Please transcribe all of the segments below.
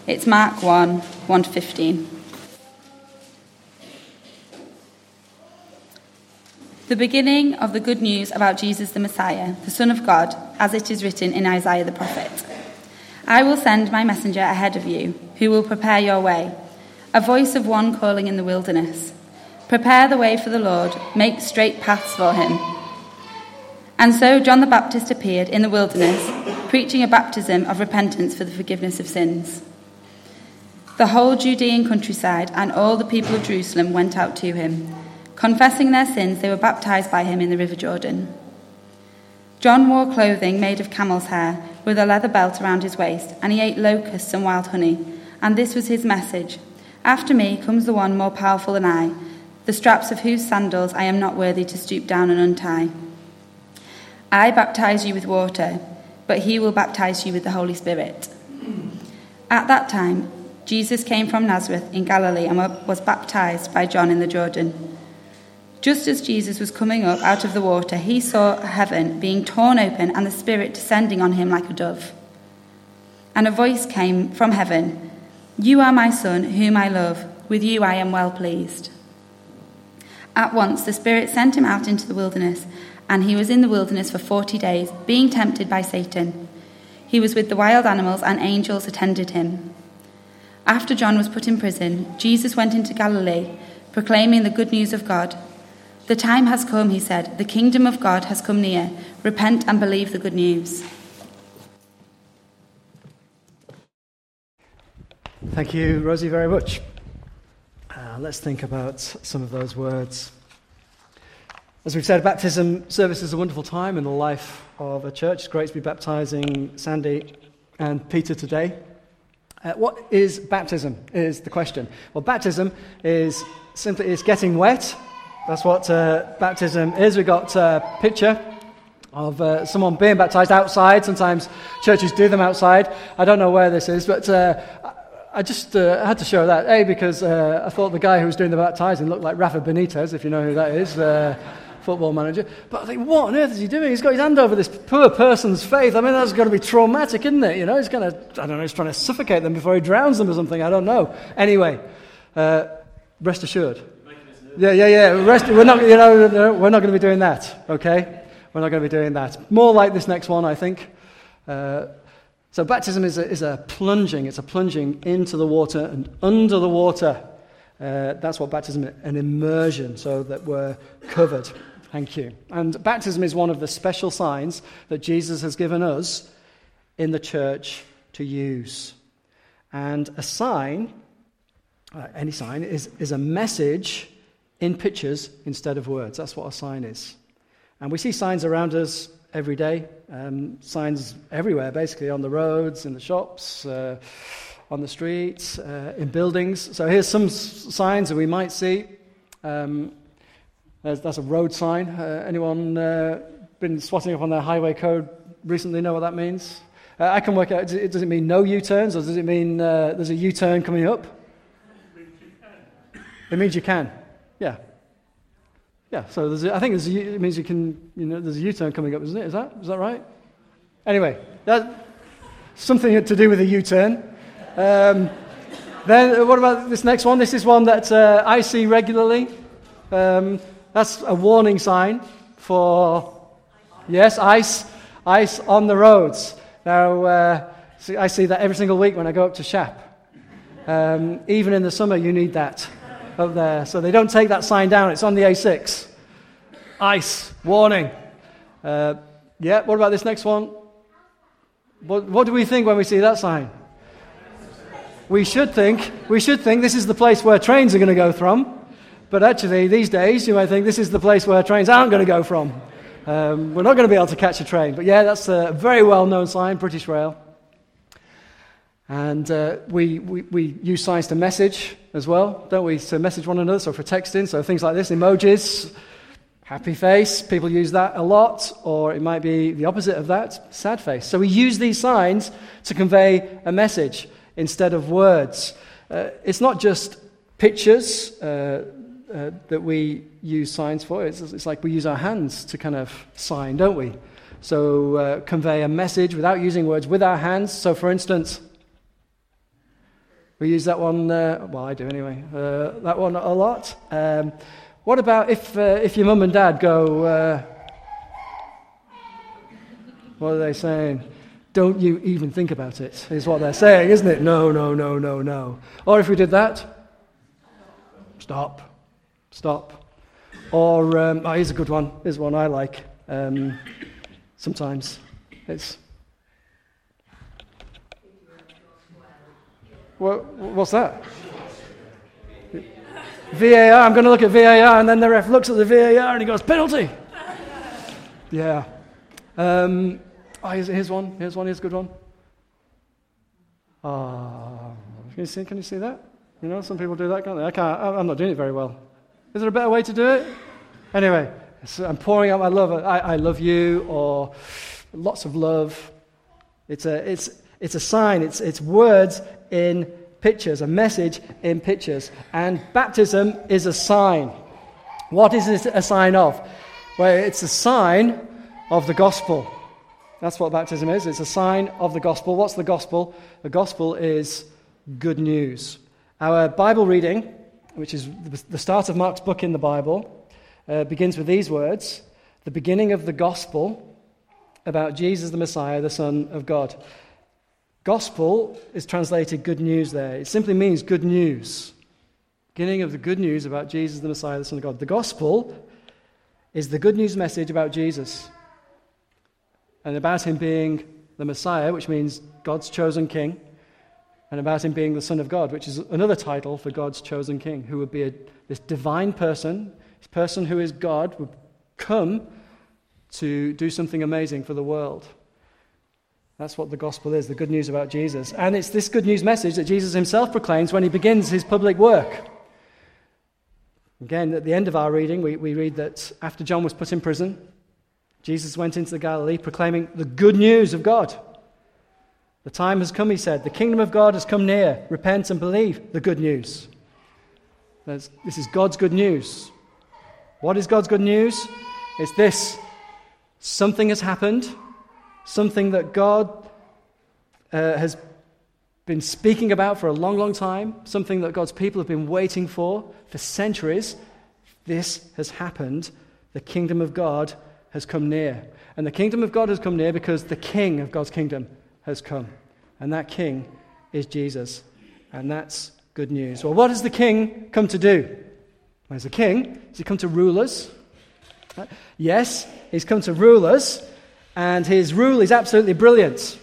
It's Mark 1 to 15. The beginning of the good news about Jesus the Messiah, the Son of God, as it is written in Isaiah the prophet. I will send my messenger ahead of you, who will prepare your way, a voice of one calling in the wilderness. Prepare the way for the Lord, make straight paths for him. And so John the Baptist appeared in the wilderness, preaching a baptism of repentance for the forgiveness of sins. The whole Judean countryside and all the people of Jerusalem went out to him. Confessing their sins, they were baptized by him in the river Jordan. John wore clothing made of camel's hair, with a leather belt around his waist, and he ate locusts and wild honey. And this was his message: "After me comes the one more powerful than I, the straps of whose sandals I am not worthy to stoop down and untie. I baptize you with water, but he will baptize you with the Holy Spirit." At that time, Jesus came from Nazareth in Galilee and was baptized by John in the Jordan. Just as Jesus was coming up out of the water, he saw heaven being torn open and the Spirit descending on him like a dove. And a voice came from heaven: "You are my Son, whom I love. With you I am well pleased." At once the Spirit sent him out into the wilderness, and he was in the wilderness for 40 days, being tempted by Satan. He was with the wild animals, and angels attended him. After John was put in prison, Jesus went into Galilee, proclaiming the good news of God. "The time has come," he said. "The kingdom of God has come near. Repent and believe the good news." Thank you, Rosie, very much. Let's think about some of those words. As we've said, baptism service is a wonderful time in the life of a church. It's great to be baptizing Sandy and Peter today. What is baptism, is the question. Well, baptism is getting wet. That's what baptism is. We've got a picture of someone being baptized outside. Sometimes churches do them outside. I don't know where this is, but I just had to show that, because I thought the guy who was doing the baptizing looked like Rafa Benitez, if you know who that is, football manager. But I think, what on earth is he doing? He's got his hand over this poor person's face. I mean, that's got to be traumatic, isn't it? You know, he's going to, he's trying to suffocate them before he drowns them or something. I don't know. Anyway, rest assured. Yeah. We're not going to be doing that, okay? We're not going to be doing that. More like this next one, I think. So baptism is a plunging. It's a plunging into the water and under the water. That's what baptism is, an immersion, so that we're covered. Thank you. And baptism is one of the special signs that Jesus has given us in the church to use. And a sign, any sign, is a message in pictures instead of words. That's what a sign is. And we see signs around us every day. Signs everywhere, basically, on the roads, in the shops, on the streets, in buildings. So here's some signs that we might see. That's a road sign. Anyone been swatting up on their highway code recently know what that means? I can work out, does it mean no U-turns, or does it mean there's a U-turn coming up? It means you can. Yeah. Yeah, so I think it means you can, there's a U-turn coming up, isn't it? Is that right? Anyway, that's something to do with a U-turn. Then what about this next one? This is one that I see regularly. That's a warning sign for, yes, ice on the roads. Now, I see that every single week when I go up to Shap. Even in the summer, you need that up there. So they don't take that sign down. It's on the A6. Ice, warning. What about this next one? What do we think when we see that sign? We should think this is the place where trains are going to go from. But actually, these days, you might think this is the place where trains aren't going to go from. We're not going to be able to catch a train. But yeah, that's a very well-known sign, British Rail. And we use signs to message as well, don't we? To message one another, so for texting, so things like this, emojis, happy face, people use that a lot, or it might be the opposite of that, sad face. So we use these signs to convey a message instead of words. It's not just pictures that we use signs for. It's like we use our hands to kind of sign, don't we? So convey a message without using words with our hands. So for instance, We use that one, well, I do anyway, that one a lot. What about if your mum and dad go, what are they saying? Don't you even think about it, is what they're saying, isn't it? No, no, no, no, no. Or if we did that, stop. Or, here's a good one. Here's one I like. Sometimes it's... What's that? VAR, I'm going to look at VAR, and then the ref looks at the VAR and he goes, penalty! Yeah. Here's one. Here's a good one. Can you see that? You know, some people do that, can't they? I'm not doing it very well. Is there a better way to do it? Anyway, so I'm pouring out my love. I love you, or lots of love. It's a sign. It's words in pictures, a message in pictures. And baptism is a sign. What is it a sign of? Well, it's a sign of the gospel. That's what baptism is. It's a sign of the gospel. What's the gospel? The gospel is good news. Our Bible reading, which is the start of Mark's book in the Bible, begins with these words: the beginning of the gospel about Jesus the Messiah, the Son of God. Gospel is translated good news there. It simply means good news. Beginning of the good news about Jesus the Messiah, the Son of God. The gospel is the good news message about Jesus and about him being the Messiah, which means God's chosen king, and about him being the Son of God, which is another title for God's chosen king, who would be this divine person, this person who is God, would come to do something amazing for the world. That's what the gospel is, the good news about Jesus. And it's this good news message that Jesus himself proclaims when he begins his public work. Again, at the end of our reading, we read that after John was put in prison, Jesus went into Galilee proclaiming the good news of God. The time has come, he said. The kingdom of God has come near. Repent and believe the good news. This is God's good news. What is God's good news? It's this. Something has happened. Something that God has been speaking about for a long, long time. Something that God's people have been waiting for centuries. This has happened. The kingdom of God has come near. And the kingdom of God has come near because the king of God's kingdom has come. And that king is Jesus. And that's good news. Well, what has the king come to do? Well, as a king, has he come to rule us? Yes, he's come to rule us. And his rule is absolutely brilliant.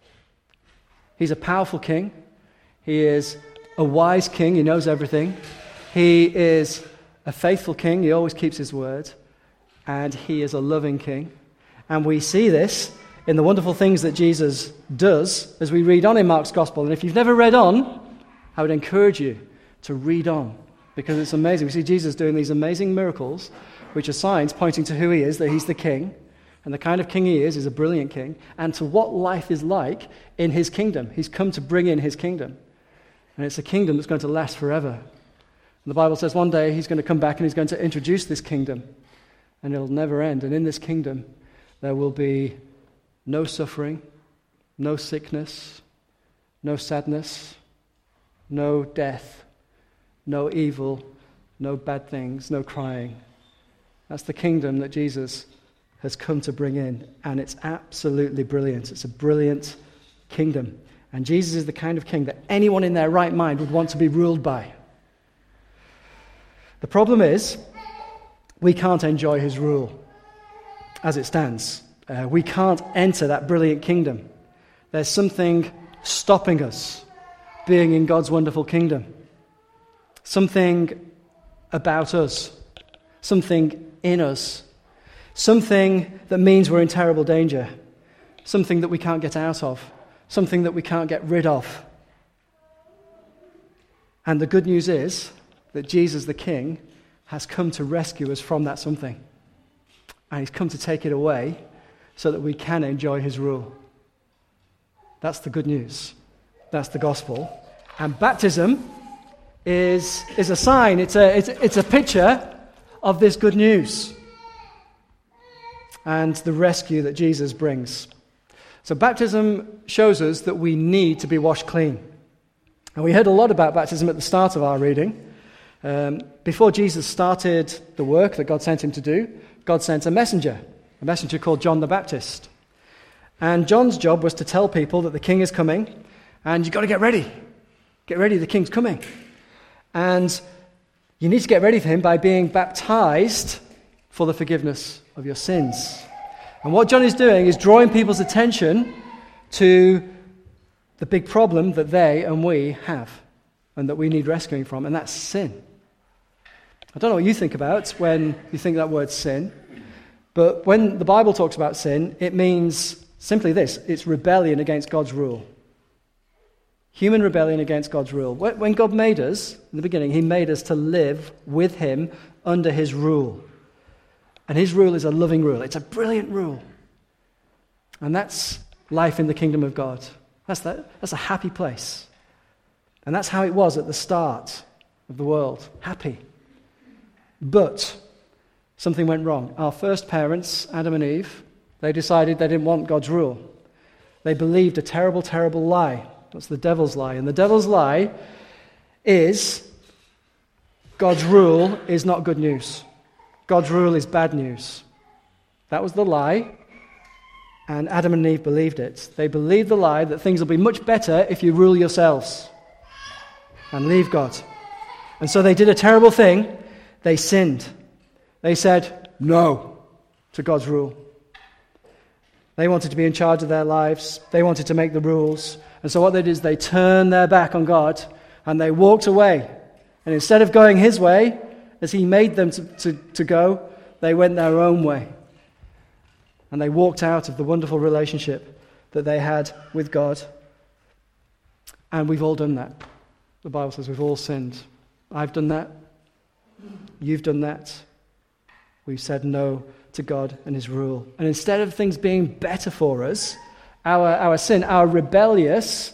He's a powerful king. He is a wise king. He knows everything. He is a faithful king. He always keeps his word. And he is a loving king. And we see this in the wonderful things that Jesus does as we read on in Mark's Gospel. And if you've never read on, I would encourage you to read on, because it's amazing. We see Jesus doing these amazing miracles, which are signs pointing to who he is, that he's the king. And the kind of king he is a brilliant king, and to what life is like in his kingdom. He's come to bring in his kingdom. And it's a kingdom that's going to last forever. And the Bible says one day he's going to come back and he's going to introduce this kingdom. And it'll never end. And in this kingdom, there will be no suffering, no sickness, no sadness, no death, no evil, no bad things, no crying. That's the kingdom that Jesus has come to bring in, and it's absolutely brilliant. It's a brilliant kingdom. And Jesus is the kind of king that anyone in their right mind would want to be ruled by. The problem is, we can't enjoy his rule as it stands. We can't enter that brilliant kingdom. There's something stopping us being in God's wonderful kingdom. Something about us. Something in us. Something that means we're in terrible danger. Something that we can't get out of. Something that we can't get rid of. And the good news is that Jesus the King has come to rescue us from that something. And he's come to take it away so that we can enjoy his rule. That's the good news. That's the gospel. And baptism is a sign. It's a picture of this good news and the rescue that Jesus brings. So baptism shows us that we need to be washed clean. And we heard a lot about baptism at the start of our reading. Before Jesus started the work that God sent him to do, God sent a messenger called John the Baptist. And John's job was to tell people that the king is coming, and you've got to get ready. Get ready, the king's coming. And you need to get ready for him by being baptized for the forgiveness of your sins. And what John is doing is drawing people's attention to the big problem that they and we have and that we need rescuing from, and that's sin. I don't know what you think about when you think that word sin, but when the Bible talks about sin, it means simply this: it's rebellion against God's rule. Human rebellion against God's rule. When God made us, in the beginning, he made us to live with him under his rule. And his rule is a loving rule. It's a brilliant rule. And that's life in the kingdom of God. That's a happy place. And that's how it was at the start of the world. Happy. But something went wrong. Our first parents, Adam and Eve, they decided they didn't want God's rule. They believed a terrible, terrible lie. That's the devil's lie. And the devil's lie is God's rule is not good news. God's rule is bad news. That was the lie, and Adam and Eve believed it. They believed the lie that things will be much better if you rule yourselves and leave God. And so they did a terrible thing. They sinned. They said no to God's rule. They wanted to be in charge of their lives. They wanted to make the rules. And so what they did is they turned their back on God and they walked away. And instead of going his way, as he made them to go, they went their own way. And they walked out of the wonderful relationship that they had with God. And we've all done that. The Bible says we've all sinned. I've done that. You've done that. We've said no to God and his rule. And instead of things being better for us, our sin, our rebellious,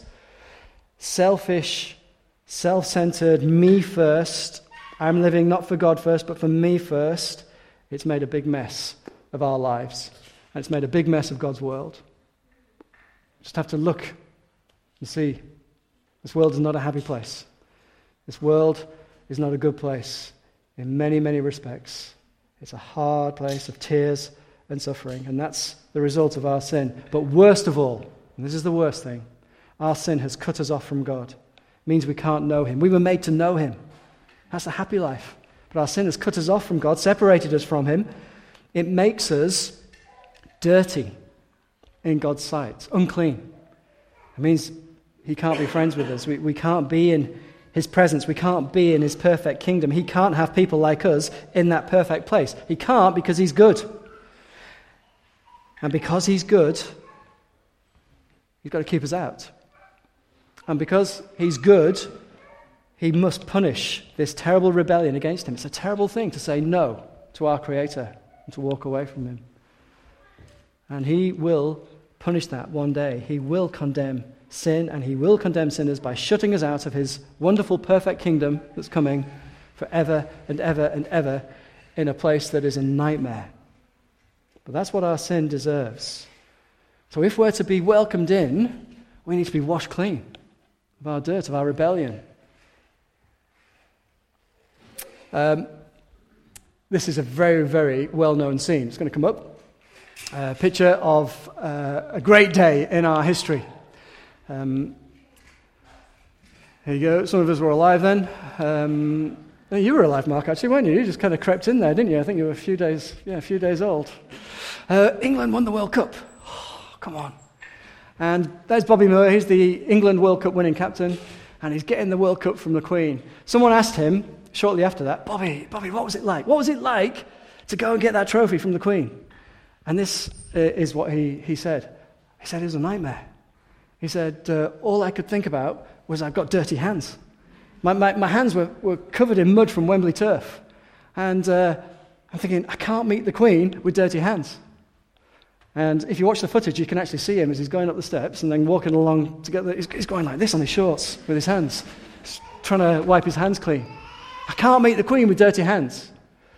selfish, self-centered, me first, I'm living not for God first, but for me first, it's made a big mess of our lives. And it's made a big mess of God's world. Just have to look and see. This world is not a happy place. This world is not a good place in many, many respects. It's a hard place of tears and suffering, and that's the result of our sin. But worst of all, and this is the worst thing, our sin has cut us off from God. It means we can't know him. We were made to know him. That's a happy life. But our sin has cut us off from God, separated us from him. It makes us dirty in God's sight, unclean. It means he can't be friends with us. We can't be in his presence. We can't be in his perfect kingdom. He can't have people like us in that perfect place. He can't because he's good. And because he's good, he's got to keep us out. And because he's good, he must punish this terrible rebellion against him. It's a terrible thing to say no to our Creator and to walk away from him. And he will punish that one day. He will condemn sin, and he will condemn sinners by shutting us out of his wonderful, perfect kingdom that's coming forever and ever and ever in a place that is a nightmare. But that's what our sin deserves. So if we're to be welcomed in, we need to be washed clean of our dirt, of our rebellion. This is a very, very well-known scene. It's going to come up. A picture of a great day in our history. Here you go. Some of us were alive then. You were alive, Mark, actually, weren't you? You just kind of crept in there, didn't you? I think you were a few days old. England won the World Cup. Oh, come on. And there's Bobby Moore. He's the England World Cup winning captain, and he's getting the World Cup from the Queen. Someone asked him shortly after that, Bobby, what was it like? What was it like to go and get that trophy from the Queen? And this is what he said. He said it was a nightmare. He said, all I could think about was I've got dirty hands. My hands were covered in mud from Wembley turf. And I'm thinking, I can't meet the Queen with dirty hands. And if you watch the footage, you can actually see him as he's going up the steps and then walking along together. He's going like this on his shorts with his hands, trying to wipe his hands clean. I can't meet the Queen with dirty hands.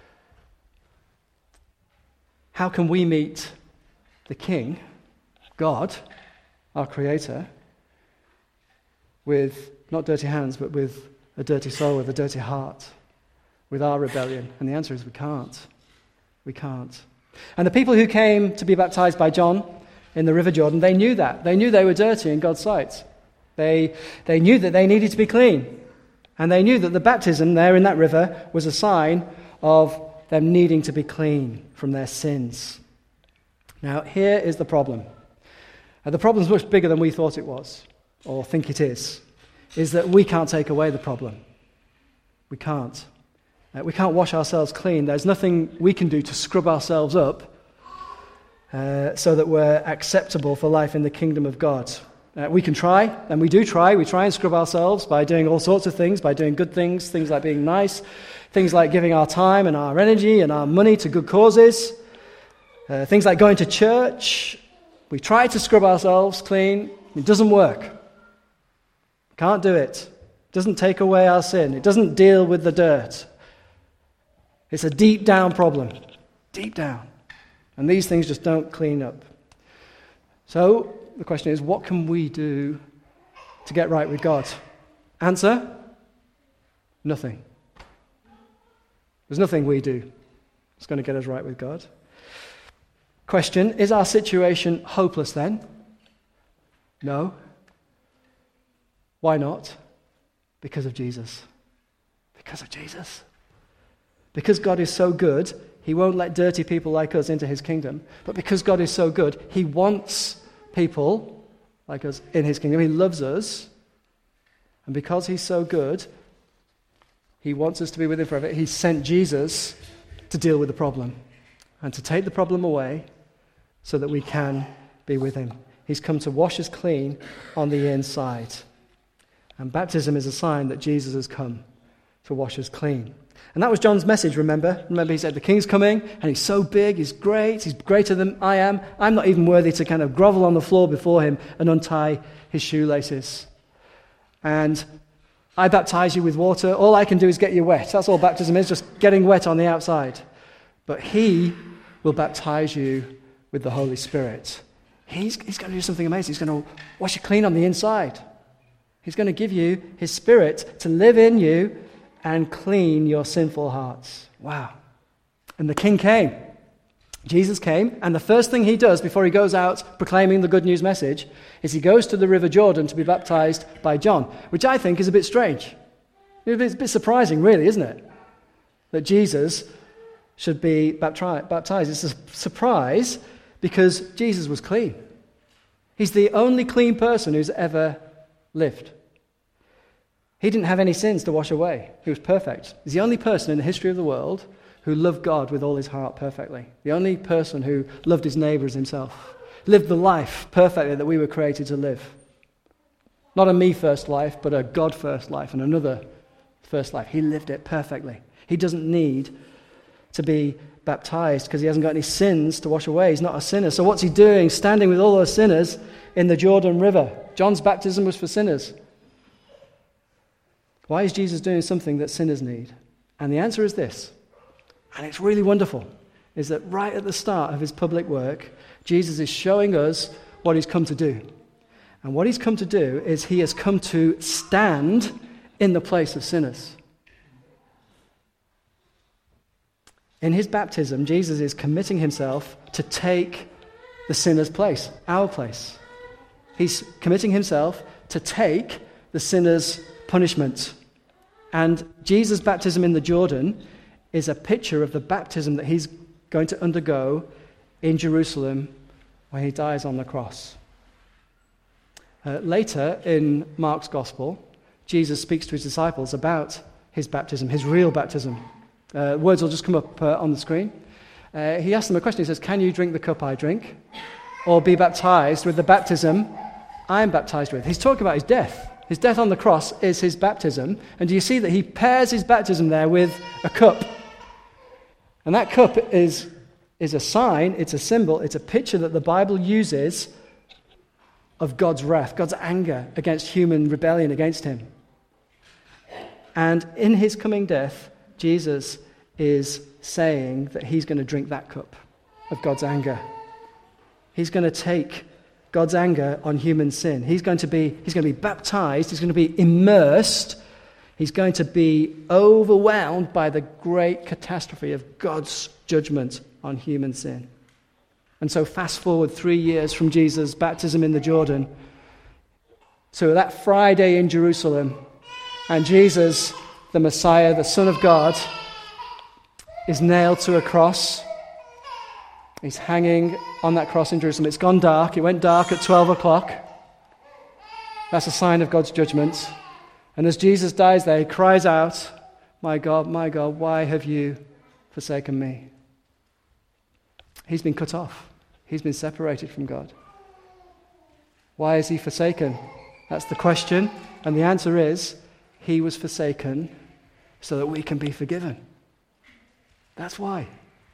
How can we meet the King, God, our Creator, with Not dirty hands, but with a dirty soul, with a dirty heart, with our rebellion? And the answer is we can't. We can't. And the people who came to be baptized by John in the River Jordan, they knew that. They knew they were dirty in God's sight. They knew that they needed to be clean. And they knew that the baptism there in that river was a sign of them needing to be clean from their sins. Now, here is the problem. The problem is much bigger than we thought it was, or think it is that we can't take away the problem. We can't. We can't wash ourselves clean. There's nothing we can do to scrub ourselves up so that we're acceptable for life in the kingdom of God. We can try, and we do try. We try and scrub ourselves by doing all sorts of things, by doing good things, things like being nice, things like giving our time and our energy and our money to good causes, things like going to church. We try to scrub ourselves clean. It doesn't work. Can't do it. It doesn't take away our sin. It doesn't deal with the dirt. It's a deep down problem. Deep down. And these things just don't clean up. So the question is, what can we do to get right with God? Answer? Nothing. There's nothing we do that's going to get us right with God. Question, is our situation hopeless then? No. Why not? Because of Jesus. Because of Jesus. Because God is so good, he won't let dirty people like us into his kingdom. But because God is so good, he wants people like us in his kingdom. He loves us. And because he's so good, he wants us to be with him forever. He sent Jesus to deal with the problem and to take the problem away so that we can be with him. He's come to wash us clean on the inside. And baptism is a sign that Jesus has come to wash us clean. And that was John's message, remember? Remember, he said, the king's coming, and he's so big, he's great, he's greater than I am. I'm not even worthy to kind of grovel on the floor before him and untie his shoelaces. And I baptize you with water. All I can do is get you wet. That's all baptism is, just getting wet on the outside. But he will baptize you with the Holy Spirit. He's going to do something amazing. He's going to wash you clean on the inside. He's going to give you his Spirit to live in you and clean your sinful hearts. Wow. And the King came. Jesus came, and the first thing he does before he goes out proclaiming the good news message is he goes to the River Jordan to be baptized by John, which I think is a bit strange. It's a bit surprising, really, isn't it? That Jesus should be baptized. It's a surprise because Jesus was clean. He's the only clean person who's ever lived. He didn't have any sins to wash away. He was perfect. He's the only person in the history of the world who loved God with all his heart perfectly. The only person who loved his neighbor as himself. Lived the life perfectly that we were created to live. Not a me-first life, but a God-first life and another first life. He lived it perfectly. He doesn't need to be baptized because he hasn't got any sins to wash away. He's not a sinner. So what's he doing? Standing with all those sinners in the Jordan River. John's baptism was for sinners. Why is Jesus doing something that sinners need? And the answer is this, and it's really wonderful, is that right at the start of his public work, Jesus is showing us what he's come to do. And what he's come to do is he has come to stand in the place of sinners. In his baptism, Jesus is committing himself to take the sinner's place, our place. He's committing himself to take the sinner's punishment. And Jesus' baptism in the Jordan is a picture of the baptism that he's going to undergo in Jerusalem when he dies on the cross. Later in Mark's Gospel, Jesus speaks to his disciples about his baptism, his real baptism. Words will just come up on the screen. He asks them a question. He says, can you drink the cup I drink? Or be baptized with the baptism I am baptized with? He's talking about his death. His death on the cross is his baptism. And do you see that he pairs his baptism there with a cup? And that cup is a sign, it's a symbol, it's a picture that the Bible uses of God's wrath, God's anger against human rebellion against him. And in his coming death, Jesus is saying that he's going to drink that cup of God's anger. He's going to take God's anger on human sin. He's going to be baptized, he's going to be immersed, he's going to be overwhelmed by the great catastrophe of God's judgment on human sin. And so fast forward 3 years from Jesus' baptism in the Jordan to that Friday in Jerusalem, and Jesus, the Messiah, the Son of God, is nailed to a cross. He's hanging on that cross in Jerusalem. It's gone dark. It went dark at 12 o'clock. That's a sign of God's judgment. And as Jesus dies there, he cries out, my God, why have you forsaken me?" He's been cut off. He's been separated from God. Why is he forsaken? That's the question. And the answer is, he was forsaken so that we can be forgiven. That's why.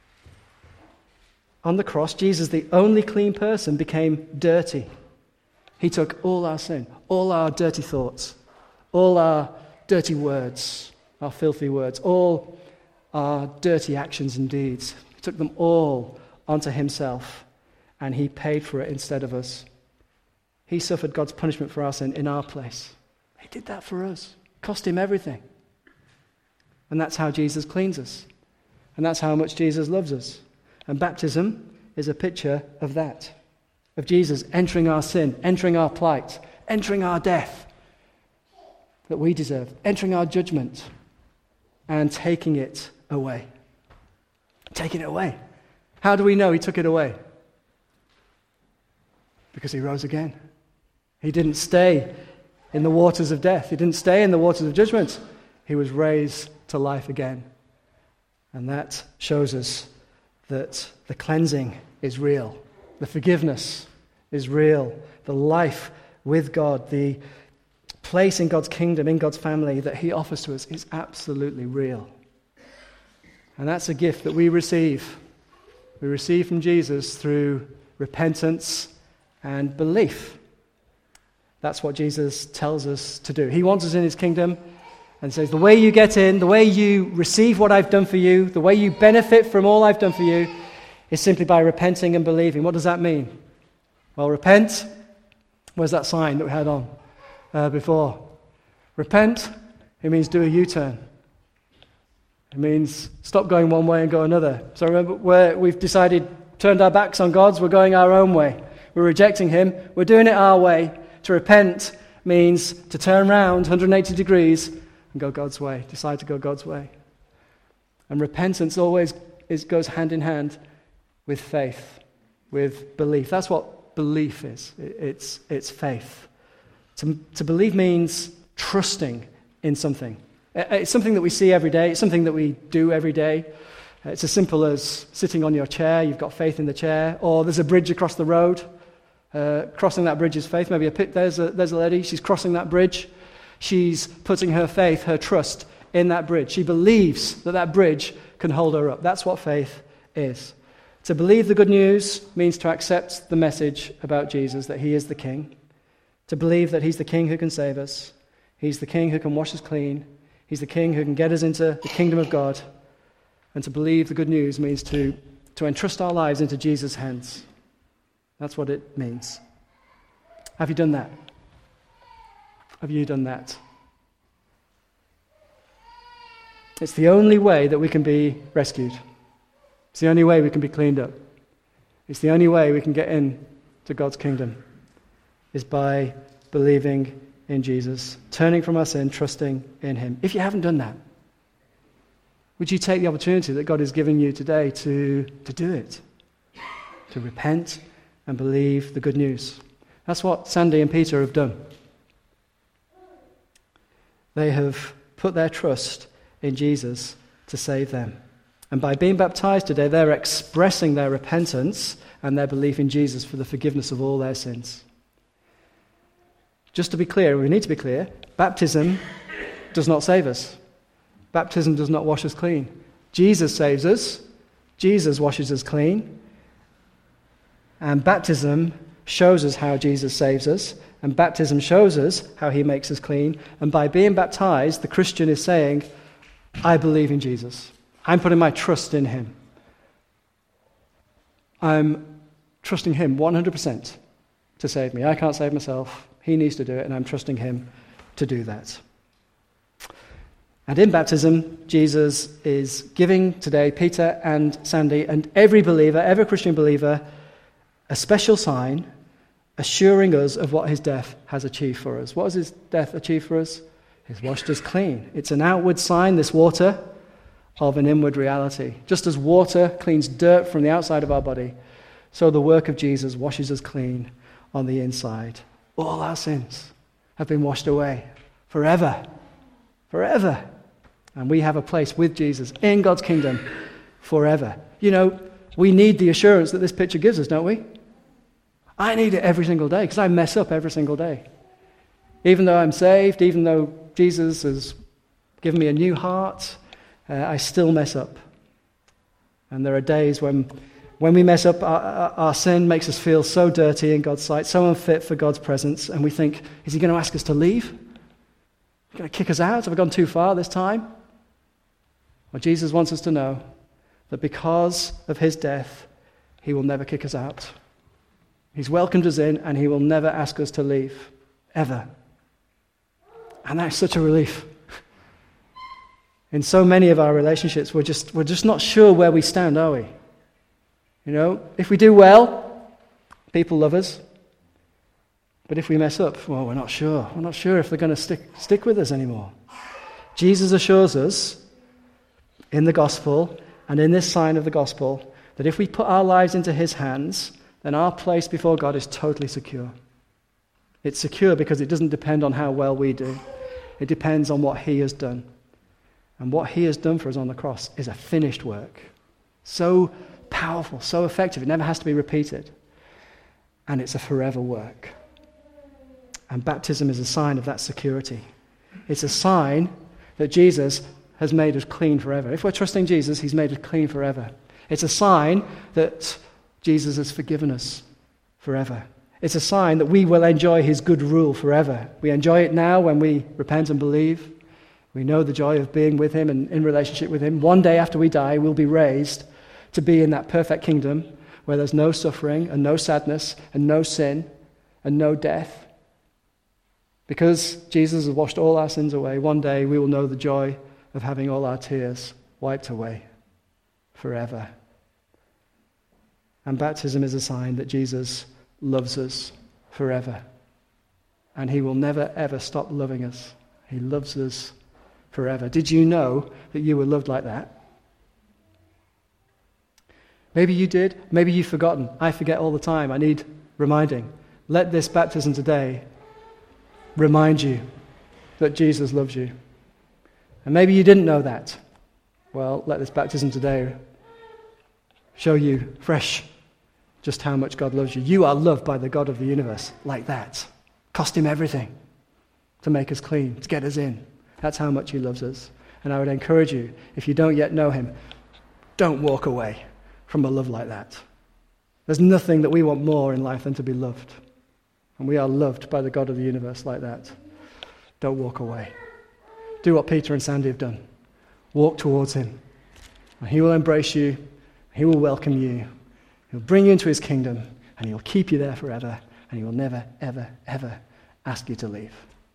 On the cross, Jesus, the only clean person, became dirty. He took all our sin, all our dirty thoughts, all our dirty words, our filthy words, all our dirty actions and deeds. He took them all onto himself, and he paid for it instead of us. He suffered God's punishment for our sin in our place. He did that for us. It cost him everything. And that's how Jesus cleans us. And that's how much Jesus loves us. And baptism is a picture of that, of Jesus entering our sin, entering our plight, entering our death that we deserve, entering our judgment, and taking it away. Taking it away. How do we know he took it away? Because he rose again. He didn't stay in the waters of death. He didn't stay in the waters of judgment. He was raised to life again. And that shows us that the cleansing is real. The forgiveness is real. The life with God, the place in God's kingdom, in God's family that he offers to us is absolutely real. And that's a gift that we receive. We receive from Jesus through repentance and belief. That's what Jesus tells us to do. He wants us in his kingdom and says, the way you get in, the way you receive what I've done for you, the way you benefit from all I've done for you is simply by repenting and believing. What does that mean? Well, repent. Where's that sign that we had on before? Repent, it means do a U-turn. It means stop going one way and go another. So remember, where we've decided, turned our backs on God's, we're going our own way. We're rejecting him. We're doing it our way. To repent means to turn around 180 degrees and go God's way. Decide to go God's way. And repentance always goes hand in hand with faith, with belief. That's what belief is. It's faith. To believe means trusting in something. It's something that we see every day. It's something that we do every day. It's as simple as sitting on your chair. You've got faith in the chair. Or there's a bridge across the road. Crossing that bridge is faith. Maybe there's a lady. She's crossing that bridge. She's putting her faith, her trust in that bridge. She believes that bridge can hold her up. That's what faith is. To believe the good news means to accept the message about Jesus, that he is the King. To believe that he's the King who can save us. He's the King who can wash us clean. He's the King who can get us into the kingdom of God. And to believe the good news means to entrust our lives into Jesus' hands. That's what it means. Have you done that? Have you done that? It's the only way that we can be rescued. It's the only way we can be cleaned up. It's the only way we can get into God's kingdom is by believing in Jesus, turning from our sin, trusting in him. If you haven't done that, would you take the opportunity that God has given you today to do it? To repent and believe the good news. That's what Sandy and Peter have done. They have put their trust in Jesus to save them. And by being baptized today, they're expressing their repentance and their belief in Jesus for the forgiveness of all their sins. Just to be clear, we need to be clear, baptism does not save us. Baptism does not wash us clean. Jesus saves us. Jesus washes us clean. And baptism shows us how Jesus saves us. And baptism shows us how he makes us clean. And by being baptized, the Christian is saying, I believe in Jesus. I'm putting my trust in him. I'm trusting him 100%. to save me. I can't save myself. He needs to do it, and I'm trusting him to do that. And in baptism, Jesus is giving today Peter and Sandy and every believer, every Christian believer, a special sign assuring us of what his death has achieved for us. What has his death achieved for us? He's washed us clean. It's an outward sign, this water, of an inward reality. Just as water cleans dirt from the outside of our body, so the work of Jesus washes us clean on the inside. All our sins have been washed away forever. Forever. And we have a place with Jesus in God's kingdom forever. You know, we need the assurance that this picture gives us, don't we? I need it every single day because I mess up every single day. Even though I'm saved, even though Jesus has given me a new heart, I still mess up. And there are days when we mess up, our sin makes us feel so dirty in God's sight, so unfit for God's presence, and we think, is he going to ask us to leave? Is he going to kick us out? Have I gone too far this time? Well, Jesus wants us to know that because of his death, he will never kick us out. He's welcomed us in, and he will never ask us to leave, ever. And that's such a relief. In so many of our relationships, we're just not sure where we stand, are we? You know, if we do well, people love us. But if we mess up, well, we're not sure. We're not sure if they're going to stick with us anymore. Jesus assures us in the gospel and in this sign of the gospel that if we put our lives into his hands, then our place before God is totally secure. It's secure because it doesn't depend on how well we do. It depends on what he has done. And what he has done for us on the cross is a finished work. So powerful, so effective, it never has to be repeated. And it's a forever work. And baptism is a sign of that security. It's a sign that Jesus has made us clean forever. If we're trusting Jesus, he's made us clean forever. It's a sign that Jesus has forgiven us forever. It's a sign that we will enjoy his good rule forever. We enjoy it now when we repent and believe. We know the joy of being with him and in relationship with him. One day after we die, we'll be raised to be in that perfect kingdom where there's no suffering and no sadness and no sin and no death. Because Jesus has washed all our sins away, one day we will know the joy of having all our tears wiped away forever. And baptism is a sign that Jesus loves us forever. And he will never, ever stop loving us. He loves us forever. Did you know that you were loved like that? Maybe you did. Maybe you've forgotten. I forget all the time. I need reminding. Let this baptism today remind you that Jesus loves you. And maybe you didn't know that. Well, let this baptism today show you fresh just how much God loves you. You are loved by the God of the universe like that. Cost him everything to make us clean, to get us in. That's how much he loves us. And I would encourage you, if you don't yet know him, don't walk away from a love like that. There's nothing that we want more in life than to be loved. And we are loved by the God of the universe like that. Don't walk away. Do what Peter and Sandy have done. Walk towards him. And he will embrace you. He will welcome you. He'll bring you into his kingdom. And he'll keep you there forever. And he will never, ever, ever ask you to leave.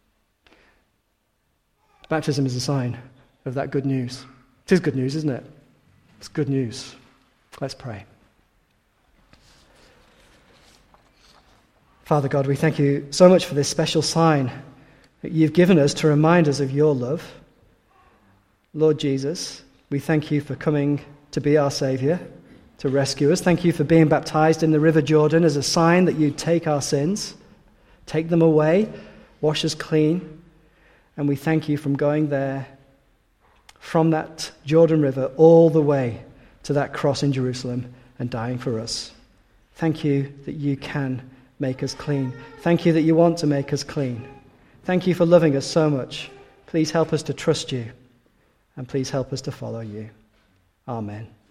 Baptism is a sign of that good news. It is good news, isn't it? It's good news. Let's pray. Father God, we thank you so much for this special sign that you've given us to remind us of your love. Lord Jesus, we thank you for coming to be our Saviour, to rescue us. Thank you for being baptized in the River Jordan as a sign that you'd take our sins, take them away, wash us clean. And we thank you from going there, from that Jordan River, all the way to that cross in Jerusalem and dying for us. Thank you that you can make us clean. Thank you that you want to make us clean. Thank you for loving us so much. Please help us to trust you, and please help us to follow you. Amen.